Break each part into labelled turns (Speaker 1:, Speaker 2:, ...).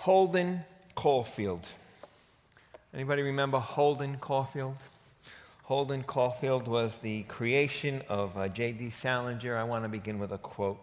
Speaker 1: Holden Caulfield. Anybody remember Holden Caulfield? Holden Caulfield was the creation of J.D. Salinger. I want to begin with a quote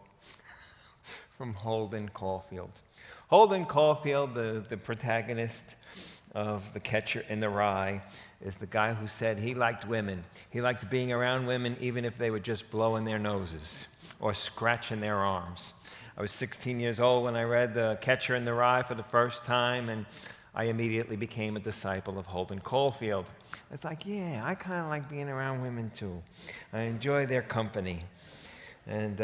Speaker 1: from Holden Caulfield. Holden Caulfield, the protagonist of The Catcher in the Rye, is the guy who said he liked women. He liked being around women even if they were just blowing their noses or scratching their arms. I was 16 years old when I read The Catcher in the Rye for the first time, and I immediately became a disciple of Holden Caulfield. It's like, yeah, I kind of like being around women too. I enjoy their company. And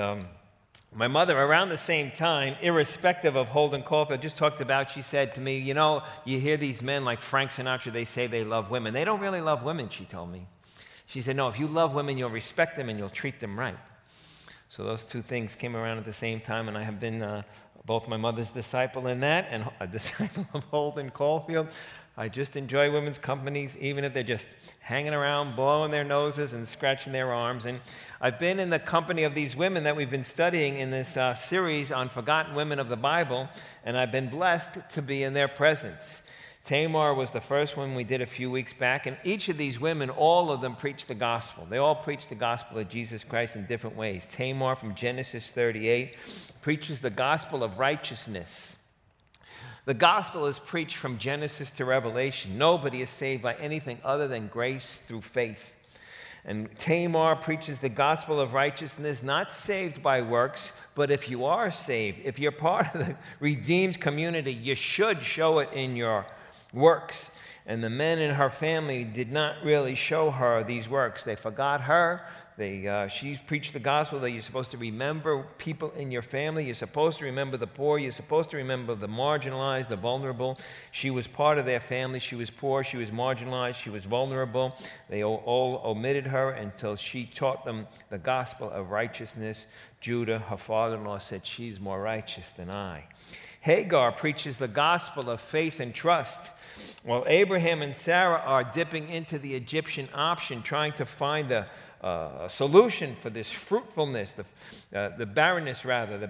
Speaker 1: my mother, around the same time, irrespective of Holden Caulfield, just talked about, she said to me, you know, you hear these men like Frank Sinatra, they say they love women. They don't really love women, she told me. She said, no, if you love women, you'll respect them and you'll treat them right. So those two things came around at the same time, and I have been both my mother's disciple in that and a disciple of Holden Caulfield. I just enjoy women's companies, even if they're just hanging around, blowing their noses and scratching their arms. And I've been in the company of these women that we've been studying in this series on Forgotten Women of the Bible, and I've been blessed to be in their presence. Tamar was the first one we did a few weeks back, and each of these women, all of them preached the gospel. They all preached the gospel of Jesus Christ in different ways. Tamar from Genesis 38 preaches the gospel of righteousness. The gospel is preached from Genesis to Revelation. Nobody is saved by anything other than grace through faith. And Tamar preaches the gospel of righteousness, not saved by works, but if you are saved, if you're part of the redeemed community, you should show it in your works. And the men in her family did not really show her these works. They forgot her. She preached the gospel that you're supposed to remember people in your family. You're supposed to remember the poor. You're supposed to remember the marginalized, the vulnerable. She was part of their family. She was poor. She was marginalized. She was vulnerable. They all omitted her until she taught them the gospel of righteousness. Judah, her father-in-law, said, she's more righteous than I. Hagar preaches the gospel of faith and trust. While Abraham and Sarah are dipping into the Egyptian option, trying to find a solution for this fruitfulness, the barrenness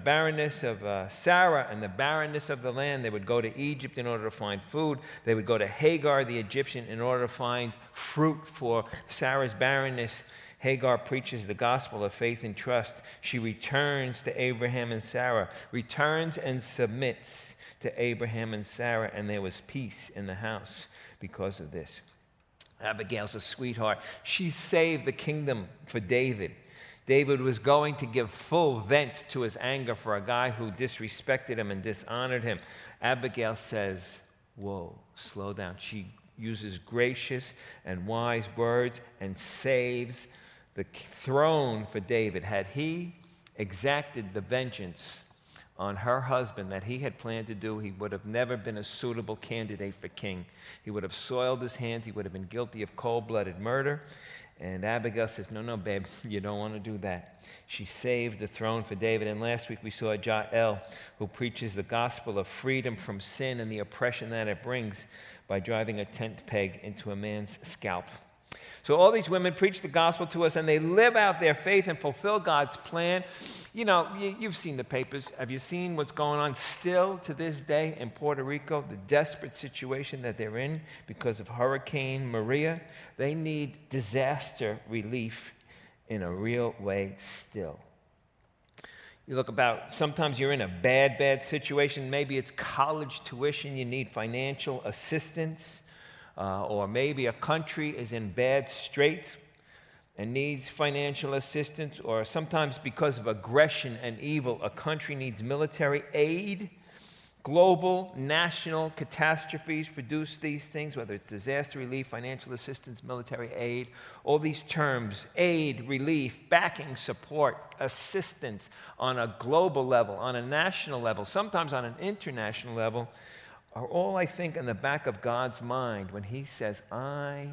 Speaker 1: of Sarah and the barrenness of the land. They would go to Egypt in order to find food. They would go to Hagar, the Egyptian, in order to find fruit for Sarah's barrenness. Hagar preaches the gospel of faith and trust. She returns to Abraham and Sarah, returns and submits to Abraham and Sarah, and there was peace in the house because of this. Abigail's a sweetheart. She saved the kingdom for David. David was going to give full vent to his anger for a guy who disrespected him and dishonored him. Abigail says, whoa, slow down. She uses gracious and wise words and saves the throne for David. Had he exacted the vengeance on her husband that he had planned to do, he would have never been a suitable candidate for king. He would have soiled his hands. He would have been guilty of cold-blooded murder. And Abigail says, no, babe, you don't want to do that. She saved the throne for David. And last week we saw Jael, who preaches the gospel of freedom from sin and the oppression that it brings by driving a tent peg into a man's scalp. So all these women preach the gospel to us, and they live out their faith and fulfill God's plan. You know, you've seen the papers. Have you seen what's going on still to this day in Puerto Rico, the desperate situation that they're in because of Hurricane Maria? They need disaster relief in a real way still. You look about, sometimes you're in a bad situation. Maybe it's college tuition. You need financial assistance. Or maybe a country is in bad straits and needs financial assistance, or sometimes because of aggression and evil, a country needs military aid. Global, national catastrophes produce these things, whether it's disaster relief, financial assistance, military aid, all these terms, aid, relief, backing, support, assistance on a global level, on a national level, sometimes on an international level, are all, I think, in the back of God's mind when he says, I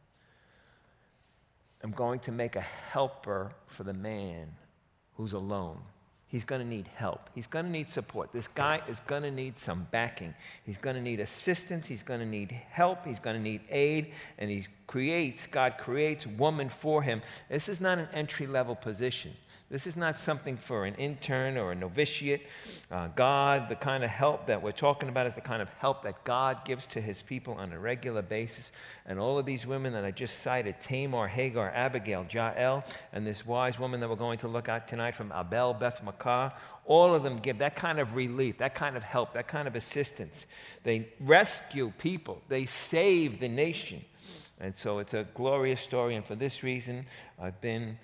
Speaker 1: am going to make a helper for the man who's alone. He's going to need help. He's going to need support. This guy is going to need some backing. He's going to need assistance. He's going to need help. He's going to need aid. And God creates woman for him. This is not an entry-level position. This is not something for an intern or a novitiate. God, the kind of help that we're talking about is the kind of help that God gives to his people on a regular basis. And all of these women that I just cited, Tamar, Hagar, Abigail, Jael, and this wise woman that we're going to look at tonight from Abel Beth Makkah, all of them give that kind of relief, that kind of help, that kind of assistance. They rescue people. They save the nation. And so it's a glorious story. And for this reason, I've been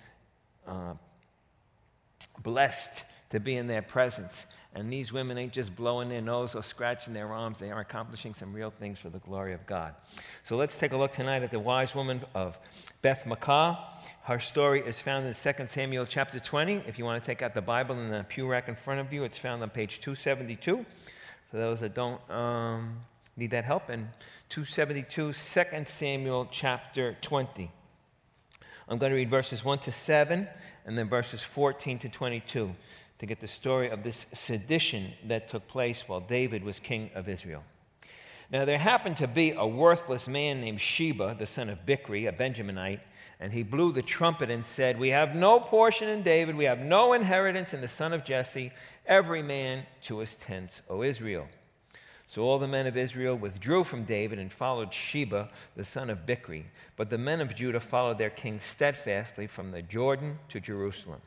Speaker 1: blessed to be in their presence. And these women ain't just blowing their nose or scratching their arms. They are accomplishing some real things for the glory of God. So let's take a look tonight at the wise woman of Beth Makkah. Her story is found in 2 Samuel chapter 20. If you want to take out the Bible in the pew rack in front of you, it's found on page 272. For those that don't need that help, and 272, 2 Samuel chapter 20. I'm going to read verses 1 to 7 and then verses 14 to 22 to get the story of this sedition that took place while David was king of Israel. Now there happened to be a worthless man named Sheba, the son of Bichri, a Benjaminite, and he blew the trumpet and said, "We have no portion in David, we have no inheritance in the son of Jesse, every man to his tents, O Israel." So all the men of Israel withdrew from David and followed Sheba, the son of Bichri. But the men of Judah followed their king steadfastly from the Jordan to Jerusalem.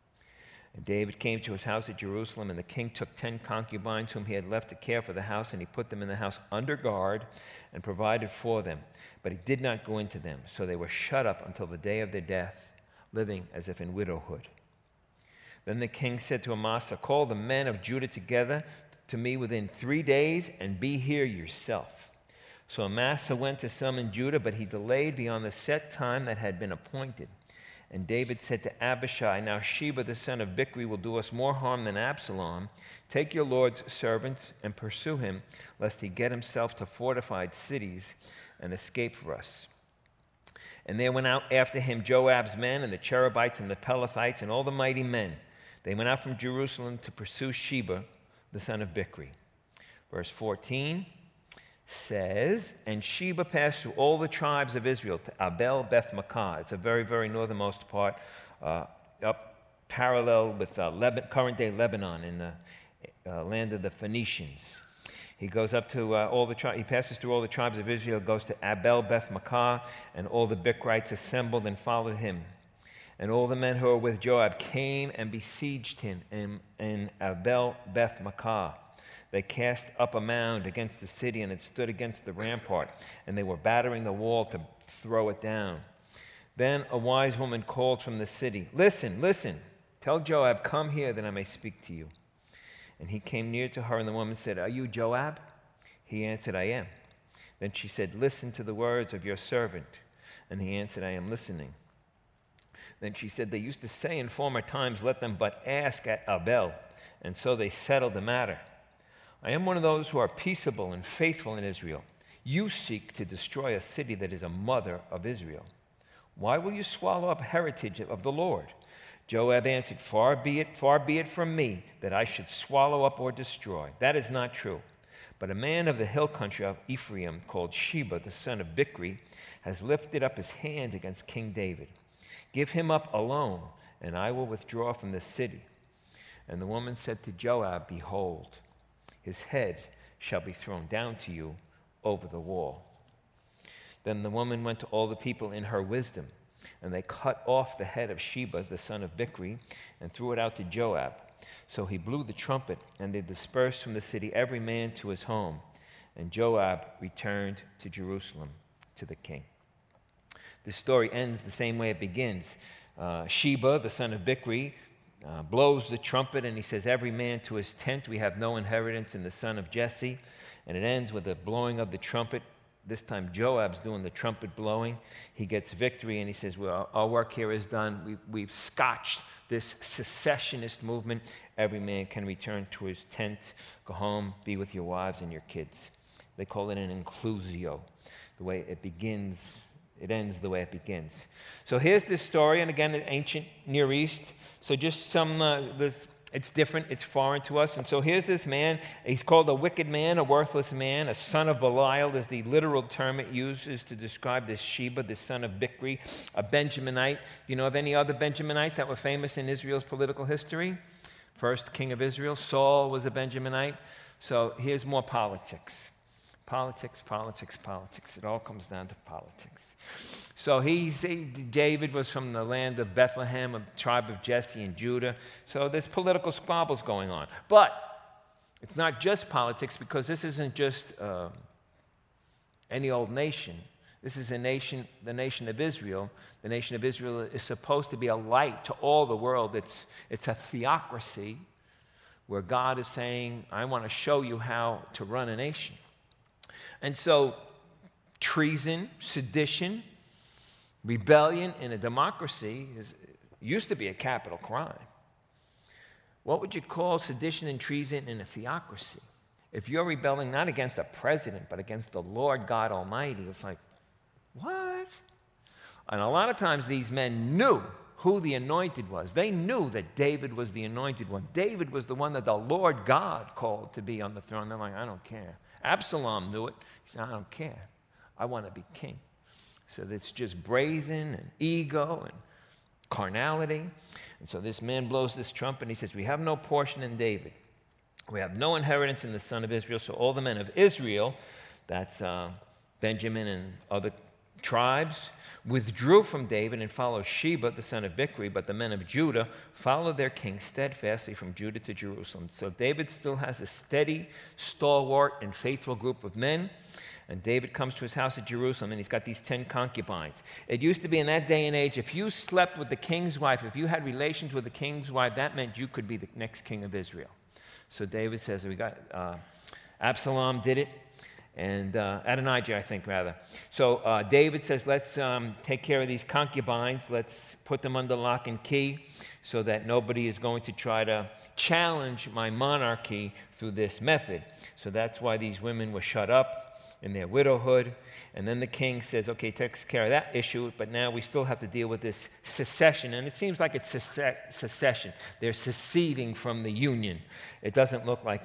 Speaker 1: And David came to his house at Jerusalem, and the king took 10 concubines whom he had left to care for the house, and he put them in the house under guard and provided for them. But he did not go into them, so they were shut up until the day of their death, living as if in widowhood. Then the king said to Amasa, "Call the men of Judah together to me within 3 days, and be here yourself." So Amasa went to summon Judah, but he delayed beyond the set time that had been appointed. And David said to Abishai, "Now Sheba the son of Bichri will do us more harm than Absalom. Take your lord's servants and pursue him, lest he get himself to fortified cities and escape for us." And there went out after him Joab's men and the Cherethites and the Pelethites and all the mighty men. They went out from Jerusalem to pursue Sheba the son of Bichri. Verse 14 says, "And Sheba passed through all the tribes of Israel to Abel Beth Makkah." It's a very, very northernmost part, up parallel with current-day Lebanon in the land of the Phoenicians. He goes up to he passes through all the tribes of Israel, goes to Abel Beth Makkah, and all the Bichrites assembled and followed him. And all the men who were with Joab came and besieged him in Abel Beth Makkah. They cast up a mound against the city, and it stood against the rampart, and they were battering the wall to throw it down. Then a wise woman called from the city, "Listen, listen, tell Joab, come here that I may speak to you." And he came near to her, and the woman said, "Are you Joab?" He answered, "I am." Then she said, "Listen to the words of your servant." And he answered, "I am listening." Then she said, "They used to say in former times, 'Let them but ask at Abel,' and so they settled the matter. I am one of those who are peaceable and faithful in Israel. You seek to destroy a city that is a mother of Israel. Why will you swallow up heritage of the Lord?" Joab answered, far be it from me that I should swallow up or destroy. That is not true. But a man of the hill country of Ephraim called Sheba, the son of Bichri, has lifted up his hand against King David. Give him up alone, and I will withdraw from the city." And the woman said to Joab, "Behold, his head shall be thrown down to you over the wall." Then the woman went to all the people in her wisdom, and they cut off the head of Sheba, the son of Bichri, and threw it out to Joab. So he blew the trumpet, and they dispersed from the city, every man to his home. And Joab returned to Jerusalem to the king. This story ends the same way it begins. Sheba, the son of Bichri, blows the trumpet, and he says, "Every man to his tent, we have no inheritance in the son of Jesse." And it ends with the blowing of the trumpet. This time Joab's doing the trumpet blowing. He gets victory, and he says, "Well, our work here is done. We've scotched this secessionist movement. Every man can return to his tent, go home, be with your wives and your kids." They call it an inclusio. The way it begins, it ends the way it begins. So here's this story, and again, in ancient Near East. So just there's It's different. It's foreign to us. And so here's this man. He's called a wicked man, a worthless man. A son of Belial is the literal term it uses to describe this Sheba, this son of Bichri, a Benjaminite. Do you know of any other Benjaminites that were famous in Israel's political history? First king of Israel, Saul was a Benjaminite. So here's more politics. Politics, politics, politics. It all comes down to politics. So David was from the land of Bethlehem, a tribe of Jesse and Judah. So there's political squabbles going on. But it's not just politics, because this isn't just any old nation. This is the nation of Israel. The nation of Israel is supposed to be a light to all the world. It's a theocracy where God is saying, I want to show you how to run a nation. And so treason, sedition, rebellion in a democracy used to be a capital crime. What would you call sedition and treason in a theocracy? If you're rebelling not against a president, but against the Lord God Almighty, it's like, what? And a lot of times these men knew who the anointed was. They knew that David was the anointed one. David was the one that the Lord God called to be on the throne. They're like, I don't care. Absalom knew it. He said, I don't care. I want to be king. So it's just brazen and ego and carnality. And so this man blows this trumpet and he says, we have no portion in David. We have no inheritance in the son of Israel. So all the men of Israel, that's Benjamin and other tribes, withdrew from David and followed Sheba, the son of Bichri, but the men of Judah followed their king steadfastly from Judah to Jerusalem. So David still has a steady, stalwart, and faithful group of men. And David comes to his house at Jerusalem, and he's got these 10 concubines. It used to be in that day and age, if you slept with the king's wife, if you had relations with the king's wife, that meant you could be the next king of Israel. So David says, we got Absalom did it. And Adonijah, I think, rather. So David says, let's take care of these concubines. Let's put them under lock and key so that nobody is going to try to challenge my monarchy through this method. So that's why these women were shut up in their widowhood. And then the king says, okay, takes care of that issue, but now we still have to deal with this secession. And it seems like it's secession. They're seceding from the union. It doesn't look like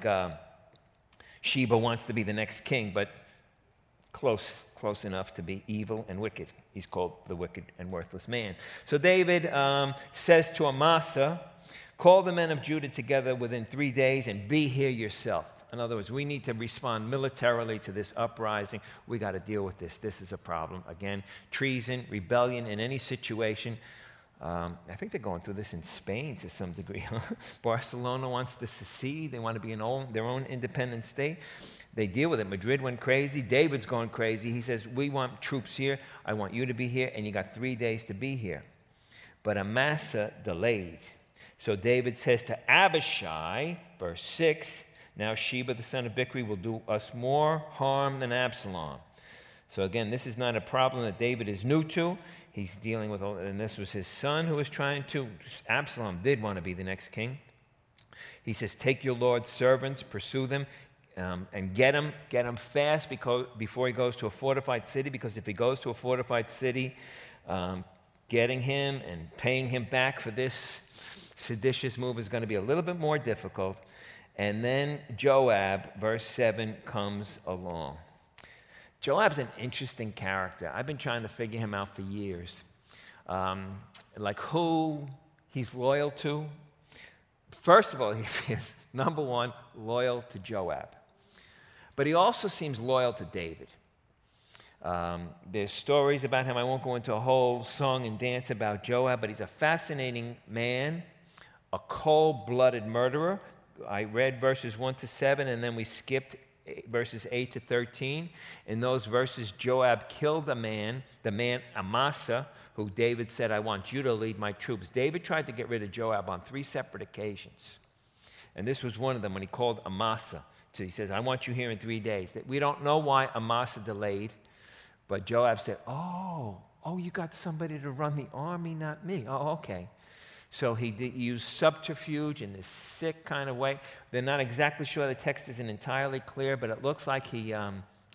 Speaker 1: Sheba wants to be the next king, but close enough to be evil and wicked. He's called the wicked and worthless man. So David says to Amasa, call the men of Judah together within 3 days and be here yourself. In other words, we need to respond militarily to this uprising. We got to deal with this. This is a problem. Again, treason, rebellion in any situation. I think they're going through this in Spain to some degree. Barcelona wants to secede. They want to be their own independent state. They deal with it. Madrid went crazy. David's going crazy. He says, we want troops here. I want you to be here, and you got 3 days to be here. But Amasa delayed. So David says to Abishai, verse 6, now Sheba, the son of Bichri, will do us more harm than Absalom. So again, this is not a problem that David is new to. He's dealing with, and this was his son who was trying to, Absalom did want to be the next king. He says, take your Lord's servants, pursue them, and get him fast before he goes to a fortified city, because if he goes to a fortified city, getting him and paying him back for this seditious move is going to be a little bit more difficult. And then Joab, verse 7, comes along. Joab's an interesting character. I've been trying to figure him out for years. Like who he's loyal to. First of all, he is, number one, loyal to Joab. But he also seems loyal to David. There's stories about him. I won't go into a whole song and dance about Joab, but he's a fascinating man, a cold-blooded murderer. I read verses 1 to 7, and then we skipped verses 8 to 13. In those verses, Joab killed the man Amasa, who David said, I want you to lead my troops. David tried to get rid of Joab on 3 separate occasions. And this was one of them when he called Amasa. So he says, I want you here in 3 days. We don't know why Amasa delayed, but Joab said, oh, you got somebody to run the army, not me. Oh, okay. So he used subterfuge in this sick kind of way. They're not exactly sure. The text isn't entirely clear, but it looks like he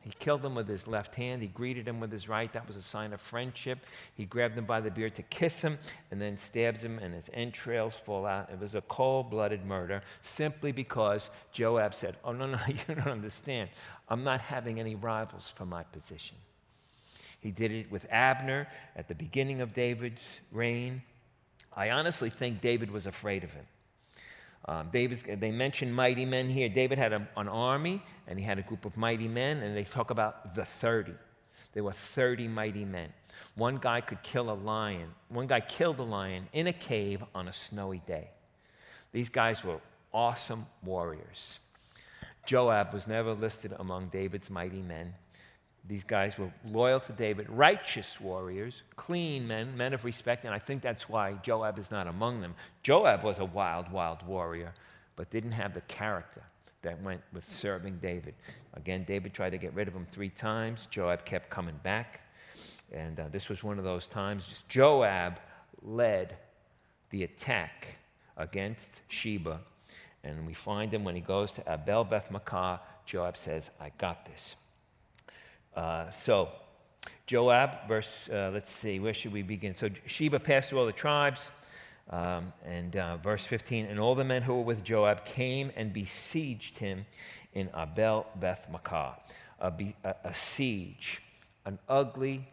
Speaker 1: He killed him with his left hand. He greeted him with his right. That was a sign of friendship. He grabbed him by the beard to kiss him and then stabs him, and his entrails fall out. It was a cold-blooded murder simply because Joab said, oh, no, you don't understand. I'm not having any rivals for my position. He did it with Abner at the beginning of David's reign. I honestly think David was afraid of him. They mention mighty men here. David had an army, and he had a group of mighty men, and they talk about the 30. There were 30 mighty men. One guy could kill a lion. One guy killed a lion in a cave on a snowy day. These guys were awesome warriors. Joab was never listed among David's mighty men. These guys were loyal to David, righteous warriors, clean men, men of respect, and I think that's why Joab is not among them. Joab was a wild, wild warrior, but didn't have the character that went with serving David. Again, David tried to get rid of him 3 times. Joab kept coming back, and this was one of those times. Joab led the attack against Sheba, and we find him when he goes to Abel Beth-Maachah. Joab says, I got this. So Joab, let's see, where should we begin? So Sheba passed through all the tribes, and verse 15, and all the men who were with Joab came and besieged him in Abel Beth-Maachah. A siege, an ugly,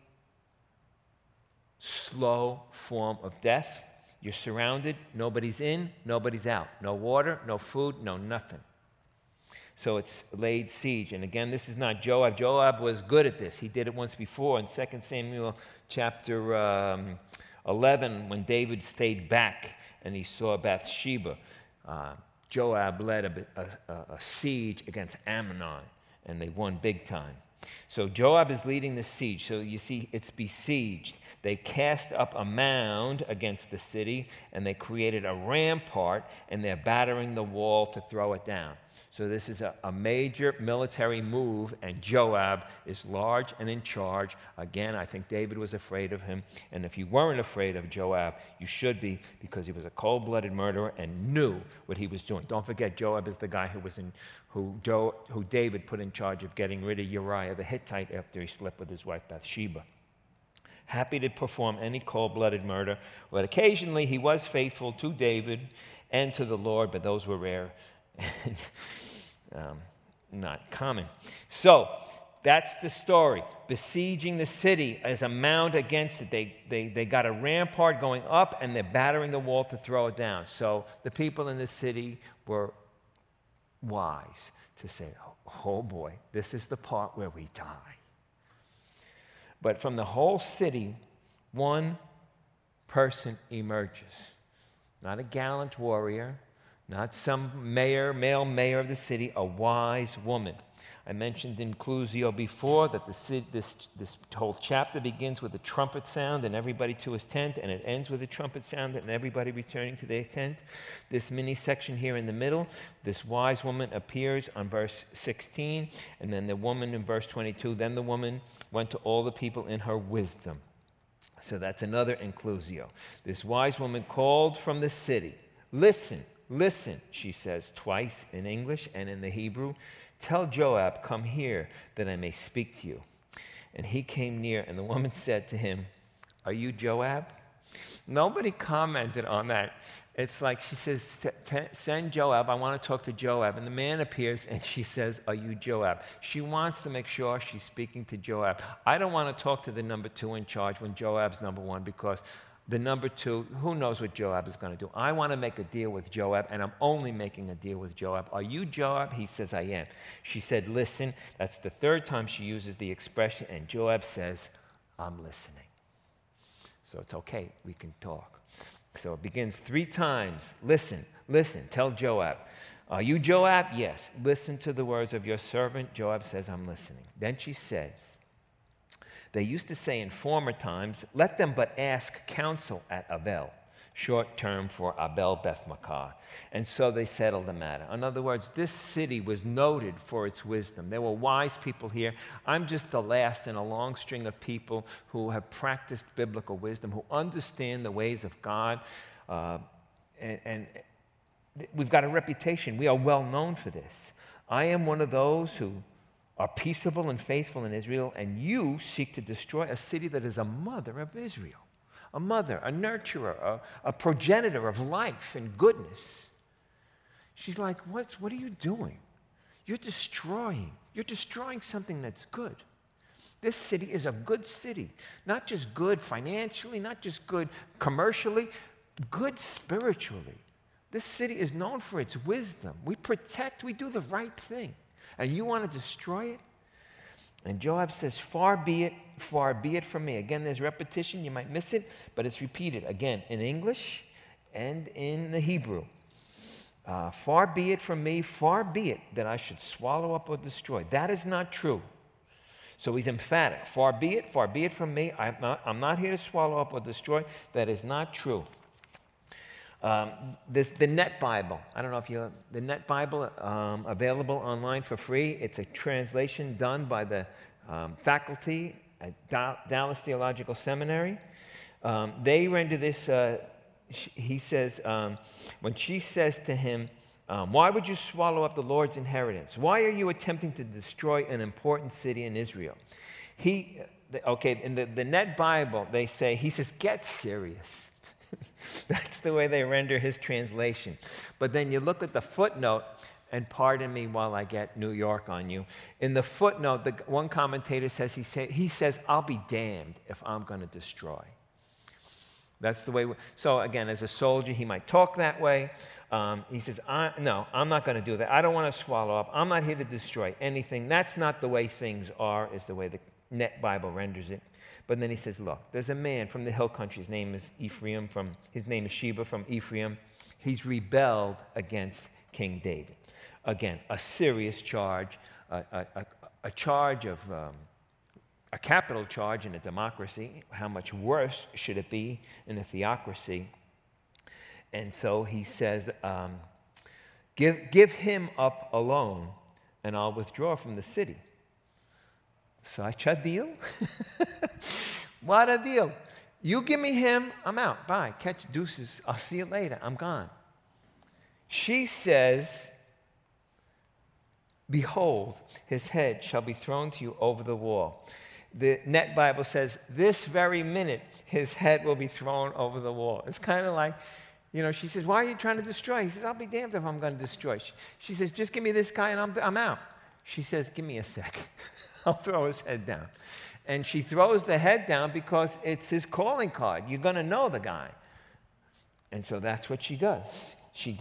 Speaker 1: slow form of death. You're surrounded, nobody's in, nobody's out. No water, no food, no nothing. So it's laid siege. And again, this is not Joab. Joab was good at this. He did it once before in 2 Samuel chapter 11 when David stayed back and he saw Bathsheba. Joab led a siege against Amnon, and they won big time. So Joab is leading the siege. So you see, it's besieged. They cast up a mound against the city, and they created a rampart, and they're battering the wall to throw it down. So this is a major military move, and Joab is large and in charge. Again, I think David was afraid of him, and if you weren't afraid of Joab, you should be, because he was a cold-blooded murderer and knew what he was doing. Don't forget, Joab is the guy who David put in charge of getting rid of Uriah the Hittite after he slept with his wife Bathsheba. Happy to perform any cold-blooded murder, but occasionally he was faithful to David and to the Lord, but those were rare and not common. So that's the story. Besieging the city as a mound against it. They got a rampart going up, and they're battering the wall to throw it down. So the people in the city were wise to say, oh boy, this is the part where we die. But from the whole city, one person emerges. Not a gallant warrior, not some male mayor of the city, a wise woman. I mentioned inclusio before that this whole chapter begins with a trumpet sound and everybody to his tent, and it ends with a trumpet sound and everybody returning to their tent. This mini section here in the middle, this wise woman appears on verse 16, and then the woman in verse 22, then the woman went to all the people in her wisdom. So that's another inclusio. This wise woman called from the city. Listen, she says twice in English and in the Hebrew. Tell Joab, come here, that I may speak to you. And he came near, and the woman said to him, are you Joab? Nobody commented on that. It's like she says, send Joab, I want to talk to Joab. And the man appears, and she says, are you Joab? She wants to make sure she's speaking to Joab. I don't want to talk to the number 2 in charge when Joab's number 1, because the number 2, who knows what Joab is going to do? I want to make a deal with Joab, and I'm only making a deal with Joab. Are you Joab? He says, I am. She said, listen. That's the 3rd time she uses the expression, and Joab says, I'm listening. So it's okay. We can talk. So it begins 3 times. Listen, tell Joab. Are you Joab? Yes. Listen to the words of your servant. Joab says, I'm listening. Then she says, they used to say in former times, let them but ask counsel at Abel, short term for Abel Beth-Maachah. And so they settled the matter. In other words, this city was noted for its wisdom. There were wise people here. I'm just the last in a long string of people who have practiced biblical wisdom, who understand the ways of God. And we've got a reputation. We are well known for this. I am one of those who are peaceable and faithful in Israel, and you seek to destroy a city that is a mother of Israel, a mother, a nurturer, a progenitor of life and goodness. She's like, what are you doing? You're destroying something that's good. This city is a good city, not just good financially, not just good commercially, good spiritually. This city is known for its wisdom. We do the right thing. And you want to destroy it? And Joab says, far be it from me. Again, there's repetition. You might miss it, but it's repeated again in English and in the Hebrew. Far be it from me, far be it that I should swallow up or destroy. That is not true. So he's emphatic. Far be it from me. I'm not here to swallow up or destroy. That is not true. The Net Bible. I don't know if the Net Bible, available online for free. It's a translation done by the faculty at Dallas Theological Seminary. They render this, he says, when she says to him, why would you swallow up the Lord's inheritance? Why are you attempting to destroy an important city in Israel? In the Net Bible, he says, get serious. That's the way they render his translation. But then you look at the footnote, and pardon me while I get New York on you. In the footnote, one commentator says, he says, I'll be damned if I'm going to destroy. That's the way. So again, as a soldier, he might talk that way. He says, no, I'm not going to do that. I don't want to swallow up. I'm not here to destroy anything. That's not the way things are, is the way the Net Bible renders it. But then he says, look, there's a man from the hill country. His name is Sheba from Ephraim. He's rebelled against King David. Again, a serious charge, a charge of a capital charge in a democracy. How much worse should it be in a theocracy? And so he says, give him up alone, and I'll withdraw from the city. Such a deal? What a deal. You give me him, I'm out. Bye. Catch deuces. I'll see you later. I'm gone. She says, behold, his head shall be thrown to you over the wall. The Net Bible says, this very minute, his head will be thrown over the wall. It's kind of like, she says, why are you trying to destroy? He says, I'll be damned if I'm going to destroy. She says, just give me this guy and I'm out. She says, give me a sec. I'll throw his head down. And she throws the head down because it's his calling card. You're going to know the guy. And so that's what she does.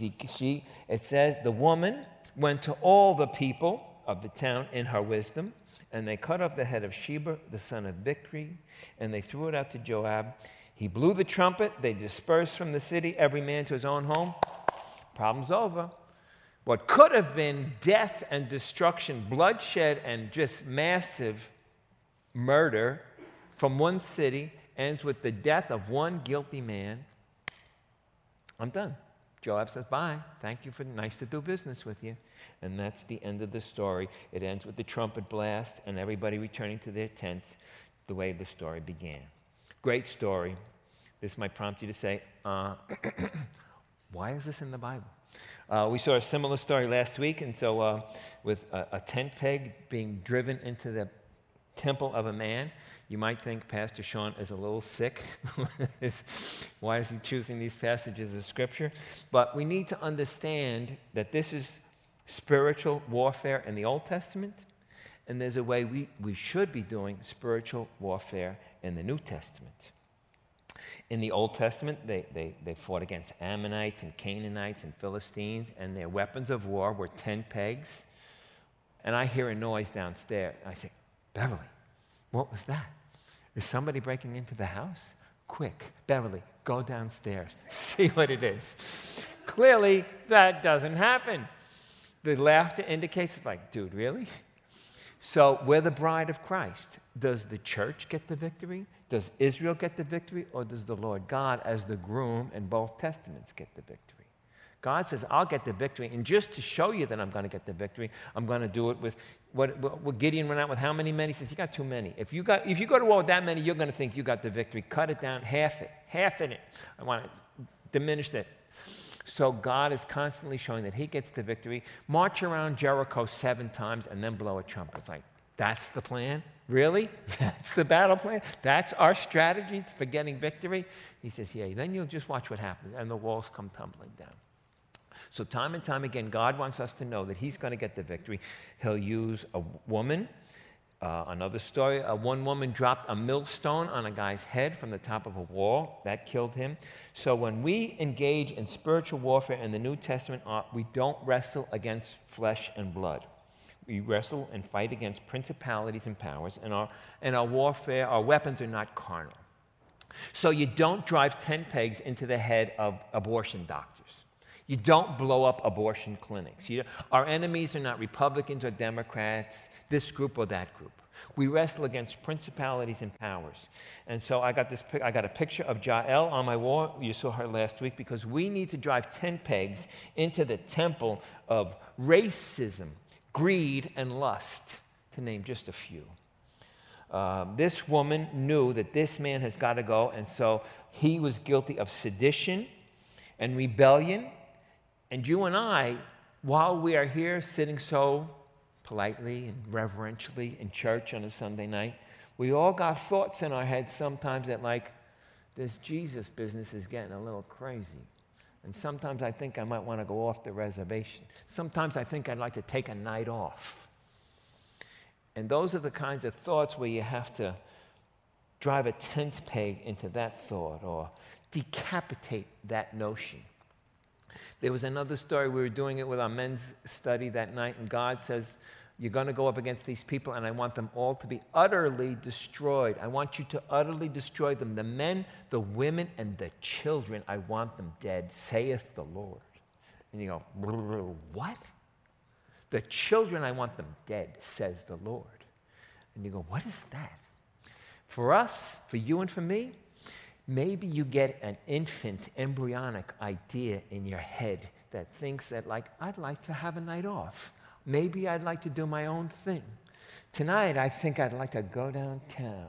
Speaker 1: It says, the woman went to all the people of the town in her wisdom, and they cut off the head of Sheba, the son of Bichri, and they threw it out to Joab. He blew the trumpet. They dispersed from the city, every man to his own home. Problem's over. What could have been death and destruction, bloodshed and just massive murder from one city ends with the death of one guilty man. I'm done. Joab says, bye. Thank you nice to do business with you. And that's the end of the story. It ends with the trumpet blast and everybody returning to their tents the way the story began. Great story. This might prompt you to say, why is this in the Bible? We saw a similar story last week, and so with a tent peg being driven into the temple of a man, you might think Pastor Sean is a little sick. Why is he choosing these passages of Scripture? But we need to understand that this is spiritual warfare in the Old Testament, and there's a way we should be doing spiritual warfare in the New Testament. In the Old Testament, they fought against Ammonites and Canaanites and Philistines, and their weapons of war were tent pegs. And I hear a noise downstairs. I say, Beverly, what was that? Is somebody breaking into the house? Quick, Beverly, go downstairs. See what it is. Clearly, that doesn't happen. The laughter indicates, it's like, dude, really? So we're the bride of Christ. Does the church get the victory? Does Israel get the victory? Or does the Lord God, as the groom in both testaments, get the victory? God says, I'll get the victory. And just to show you that I'm going to get the victory, I'm going to do it with what Gideon went out with how many men? He says, you got too many. If you go to war with that many, you're going to think you got the victory. Cut it down, half it. I want to diminish that. So God is constantly showing that he gets the victory. March around Jericho 7 times and then blow a trumpet. Like, that's the plan? Really? That's the battle plan? That's our strategy for getting victory? He says, yeah, then you'll just watch what happens, and the walls come tumbling down. So time and time again, God wants us to know that he's going to get the victory. He'll use a woman. Another story, one woman dropped a millstone on a guy's head from the top of a wall. That killed him. So when we engage in spiritual warfare in the New Testament, we don't wrestle against flesh and blood. We wrestle and fight against principalities and powers, and our warfare, our weapons are not carnal. So you don't drive tent pegs into the head of abortion doctors. You don't blow up abortion clinics. Our enemies are not Republicans or Democrats, this group or that group. We wrestle against principalities and powers. And so I got a picture of Jael on my wall. You saw her last week, because we need to drive tent pegs into the temple of racism, greed, and lust, to name just a few. This woman knew that this man has got to go, and so he was guilty of sedition and rebellion. And you and I, while we are here sitting so politely and reverentially in church on a Sunday night, we all got thoughts in our heads sometimes that, like, this Jesus business is getting a little crazy. And sometimes I think I might want to go off the reservation. Sometimes I think I'd like to take a night off. And those are the kinds of thoughts where you have to drive a tent peg into that thought or decapitate that notion. There was another story. We were doing it with our men's study that night, and God says, you're going to go up against these people, and I want them all to be utterly destroyed. I want you to utterly destroy them. The men, the women, and the children, I want them dead, saith the Lord. And you go, what? The children, I want them dead, says the Lord. And you go, what is that? For us, for you and for me, maybe you get an infant, embryonic idea in your head that thinks that, like, I'd like to have a night off. Maybe I'd like to do my own thing. Tonight, I think I'd like to go downtown.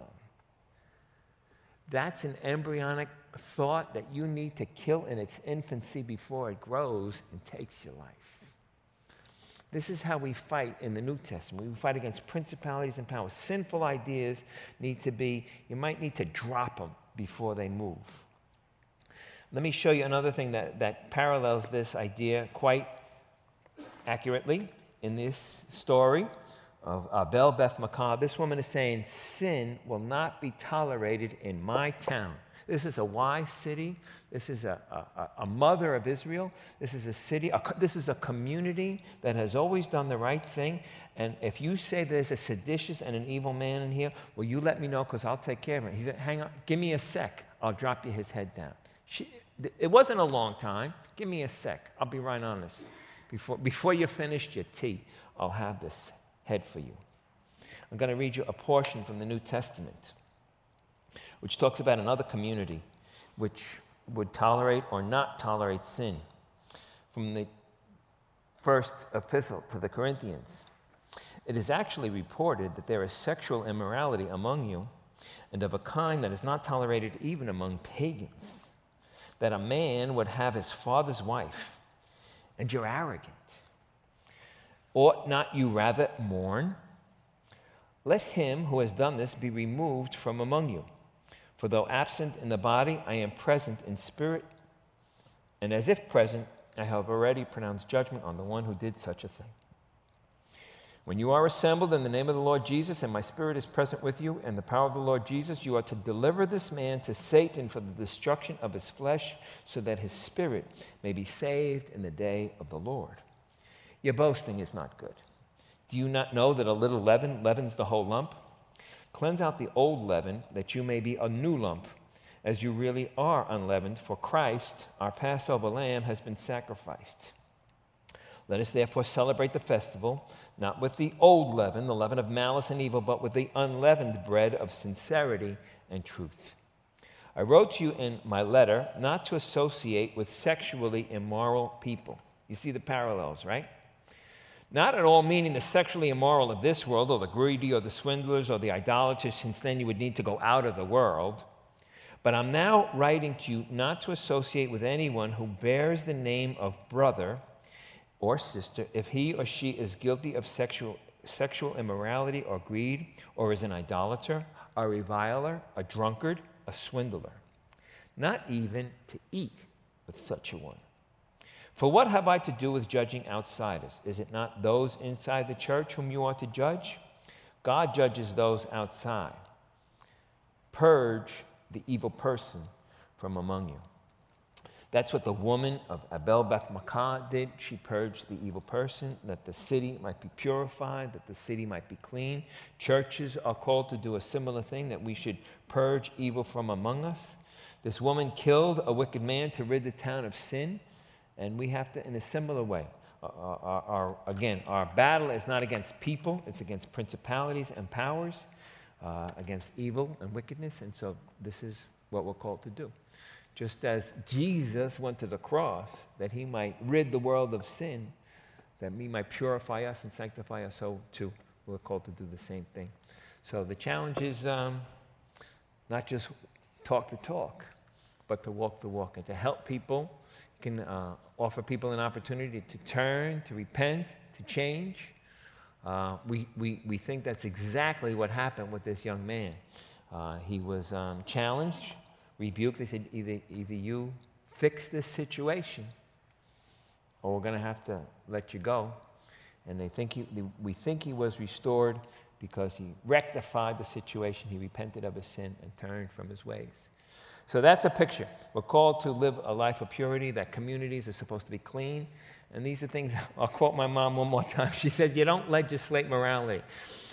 Speaker 1: That's an embryonic thought that you need to kill in its infancy before it grows and takes your life. This is how we fight in the New Testament. We fight against principalities and powers. Sinful ideas need to be, you might need to drop them before they move. Let me show you another thing that parallels this idea quite accurately in this story of Abel Beth Makkah. This woman is saying, sin will not be tolerated in my town. This is a wise city. This is a mother of Israel. This is a city, this is a community that has always done the right thing. And if you say there's a seditious and an evil man in here, will you let me know, because I'll take care of him. He said, hang on, give me a sec. I'll drop you his head down. It wasn't a long time. Give me a sec. I'll be right on this. Before you finished your tea, I'll have this head for you. I'm going to read you a portion from the New Testament, which talks about another community which would tolerate or not tolerate sin. From the first epistle to the Corinthians. It is actually reported that there is sexual immorality among you, and of a kind that is not tolerated even among pagans, that a man would have his father's wife, and you're arrogant. Ought not you rather mourn? Let him who has done this be removed from among you. For though absent in the body, I am present in spirit, and as if present, I have already pronounced judgment on the one who did such a thing. When you are assembled in the name of the Lord Jesus, and my spirit is present with you, and the power of the Lord Jesus, you are to deliver this man to Satan for the destruction of his flesh, so that his spirit may be saved in the day of the Lord. Your boasting is not good. Do you not know that a little leaven leavens the whole lump? Cleanse out the old leaven, that you may be a new lump, as you really are unleavened, for Christ, our Passover lamb, has been sacrificed. Let us therefore celebrate the festival, not with the old leaven, the leaven of malice and evil, but with the unleavened bread of sincerity and truth. I wrote to you in my letter not to associate with sexually immoral people. You see the parallels, right? Not at all meaning the sexually immoral of this world, or the greedy, or the swindlers, or the idolaters, since then you would need to go out of the world, But I'm now writing to you not to associate with anyone who bears the name of brother or sister if he or she is guilty of sexual immorality or greed, or is an idolater, a reviler, a drunkard, a swindler. Not even to eat with such a one. For what have I to do with judging outsiders? Is it not those inside the church whom you ought to judge? God judges those outside. Purge the evil person from among you. That's what the woman of Abel Beth Makkah did. She purged the evil person, that the city might be purified, that the city might be clean. Churches are called to do a similar thing, that we should purge evil from among us. This woman killed a wicked man to rid the town of sin, and we have to, in a similar way. Again, our battle is not against people, it's against principalities and powers, against evil and wickedness, and so this is what we're called to do. Just as Jesus went to the cross that he might rid the world of sin, that he might purify us and sanctify us, so too we're called to do the same thing. So the challenge is not just talk the talk, but to walk the walk and to help people. You can offer people an opportunity to turn, to repent, to change. We think that's exactly what happened with this young man. He was challenged, rebuked. They said, either you fix this situation or we're going to have to let you go. And we think he was restored because he rectified the situation. He repented of his sin and turned from his ways. So that's a picture. We're called to live a life of purity, that communities are supposed to be clean. And these are things, I'll quote my mom one more time. She said, you don't legislate morality.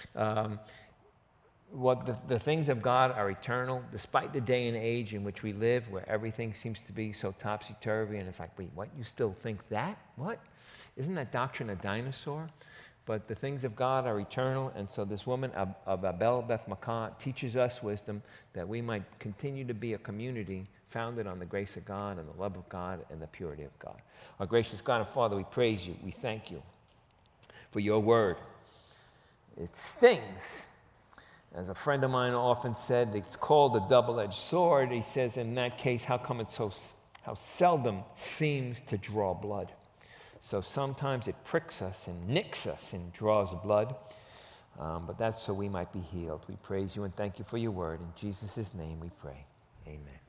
Speaker 1: The things of God are eternal, despite the day and age in which we live, where everything seems to be so topsy-turvy, and it's like, wait, what? You still think that? What? Isn't that doctrine a dinosaur? But the things of God are eternal, and so this woman of Abel Beth Makkah teaches us wisdom that we might continue to be a community founded on the grace of God and the love of God and the purity of God. Our gracious God and Father, we praise you. We thank you for your word. It stings. As a friend of mine often said, it's called a double-edged sword. He says, in that case, how seldom seems to draw blood. So sometimes it pricks us and nicks us and draws blood, but that's so we might be healed. We praise you and thank you for your word. In Jesus' name we pray. Amen.